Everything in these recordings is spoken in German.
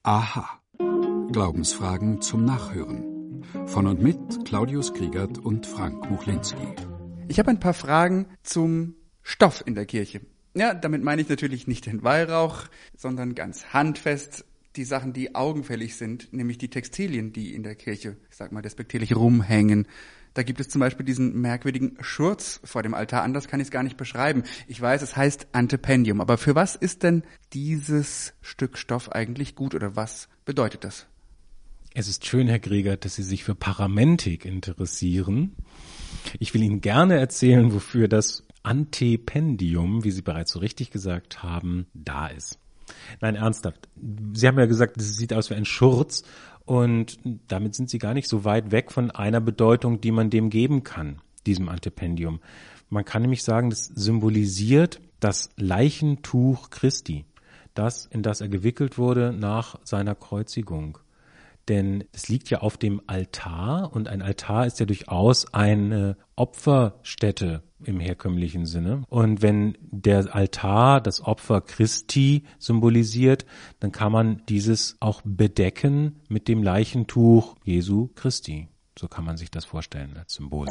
Aha. Glaubensfragen zum Nachhören. Von und mit Claudius Kriegert und Frank Muchlinski. Ich habe ein paar Fragen zum Stoff in der Kirche. Ja, damit meine ich natürlich nicht den Weihrauch, sondern ganz handfest die Sachen, die augenfällig sind, nämlich die Textilien, die in der Kirche, ich sag mal, despektierlich rumhängen. Da gibt es zum Beispiel diesen merkwürdigen Schurz vor dem Altar. Anders kann ich es gar nicht beschreiben. Ich weiß, es heißt Antependium. Aber für was ist denn dieses Stück Stoff eigentlich gut oder was bedeutet das? Es ist schön, Herr Kriegert, dass Sie sich für Paramentik interessieren. Ich will Ihnen gerne erzählen, wofür das Antependium, wie Sie bereits so richtig gesagt haben, da ist. Nein, ernsthaft. Sie haben ja gesagt, es sieht aus wie ein Schurz. Und damit sind Sie gar nicht so weit weg von einer Bedeutung, die man dem geben kann, diesem Antependium. Man kann nämlich sagen, das symbolisiert das Leichentuch Christi, das, in das er gewickelt wurde nach seiner Kreuzigung. Denn es liegt ja auf dem Altar und ein Altar ist ja durchaus eine Opferstätte im herkömmlichen Sinne. Und wenn der Altar das Opfer Christi symbolisiert, dann kann man dieses auch bedecken mit dem Leichentuch Jesu Christi. So kann man sich das vorstellen als Symbol.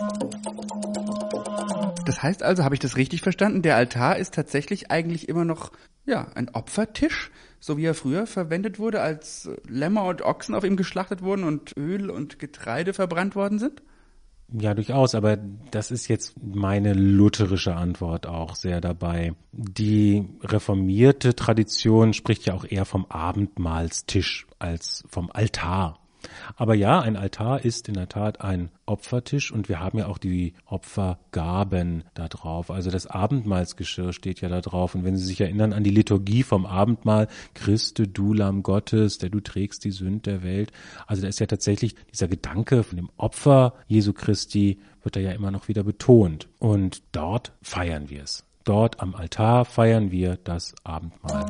Das heißt also, habe ich das richtig verstanden, der Altar ist tatsächlich eigentlich immer noch ein Opfertisch, so wie er früher verwendet wurde, als Lämmer und Ochsen auf ihm geschlachtet wurden und Öl und Getreide verbrannt worden sind? Ja, durchaus, aber das ist jetzt meine lutherische Antwort auch sehr dabei. Die reformierte Tradition spricht ja auch eher vom Abendmahlstisch als vom Altar. Aber ja, ein Altar ist in der Tat ein Opfertisch und wir haben ja auch die Opfergaben da drauf. Also das Abendmahlsgeschirr steht ja da drauf. Und wenn Sie sich erinnern an die Liturgie vom Abendmahl, Christe, du Lamm Gottes, der du trägst die Sünd der Welt. Also da ist ja tatsächlich dieser Gedanke von dem Opfer Jesu Christi, wird da ja immer noch wieder betont. Und dort feiern wir es. Dort am Altar feiern wir das Abendmahl.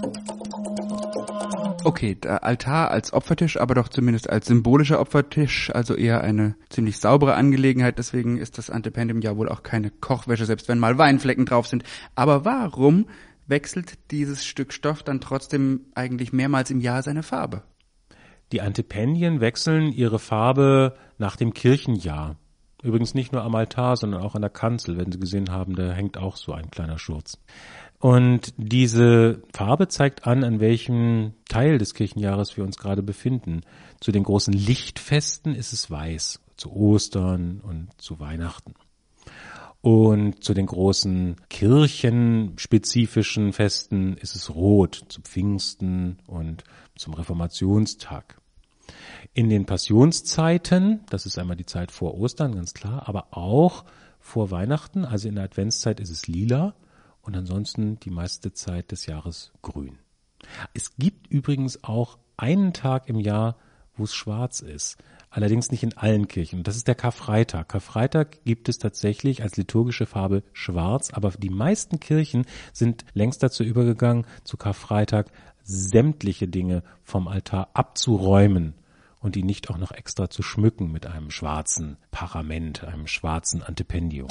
Okay, der Altar als Opfertisch, aber doch zumindest als symbolischer Opfertisch, also eher eine ziemlich saubere Angelegenheit. Deswegen ist das Antependium ja wohl auch keine Kochwäsche, selbst wenn mal Weinflecken drauf sind. Aber warum wechselt dieses Stück Stoff dann trotzdem eigentlich mehrmals im Jahr seine Farbe? Die Antependien wechseln ihre Farbe nach dem Kirchenjahr. Übrigens nicht nur am Altar, sondern auch an der Kanzel. Wenn Sie gesehen haben, da hängt auch so ein kleiner Schurz. Und diese Farbe zeigt an welchem Teil des Kirchenjahres wir uns gerade befinden. Zu den großen Lichtfesten ist es weiß, zu Ostern und zu Weihnachten. Und zu den großen kirchenspezifischen Festen ist es rot, zu Pfingsten und zum Reformationstag. In den Passionszeiten, das ist einmal die Zeit vor Ostern, ganz klar, aber auch vor Weihnachten, also in der Adventszeit ist es lila und ansonsten die meiste Zeit des Jahres grün. Es gibt übrigens auch einen Tag im Jahr, wo es schwarz ist, allerdings nicht in allen Kirchen. Das ist der Karfreitag. Karfreitag gibt es tatsächlich als liturgische Farbe schwarz, aber die meisten Kirchen sind längst dazu übergegangen, zu Karfreitag sämtliche Dinge vom Altar abzuräumen und die nicht auch noch extra zu schmücken mit einem schwarzen Parament, einem schwarzen Antependium.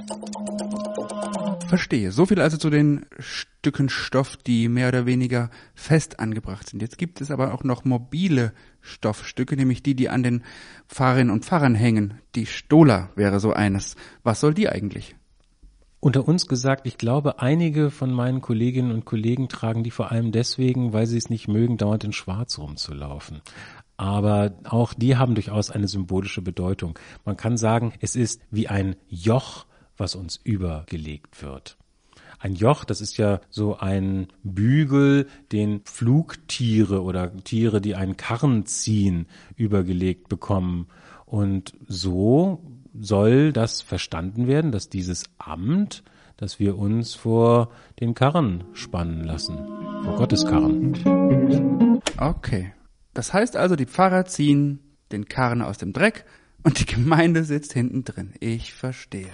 Verstehe. So viel also zu den Stücken Stoff, die mehr oder weniger fest angebracht sind. Jetzt gibt es aber auch noch mobile Stoffstücke, nämlich die an den Pfarrerinnen und Pfarrern hängen. Die Stola wäre so eines. Was soll die eigentlich? Unter uns gesagt, ich glaube, einige von meinen Kolleginnen und Kollegen tragen die vor allem deswegen, weil sie es nicht mögen, dauernd in Schwarz rumzulaufen. Aber auch die haben durchaus eine symbolische Bedeutung. Man kann sagen, es ist wie ein Joch, was uns übergelegt wird. Ein Joch, das ist ja so ein Bügel, den Flugtiere oder Tiere, die einen Karren ziehen, übergelegt bekommen. Und so soll das verstanden werden, dass dieses Amt, dass wir uns vor den Karren spannen lassen, vor Gottes Karren. Okay. Das heißt also, die Pfarrer ziehen den Karren aus dem Dreck und die Gemeinde sitzt hinten drin. Ich verstehe.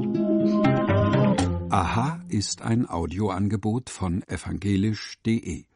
Aha ist ein Audioangebot von evangelisch.de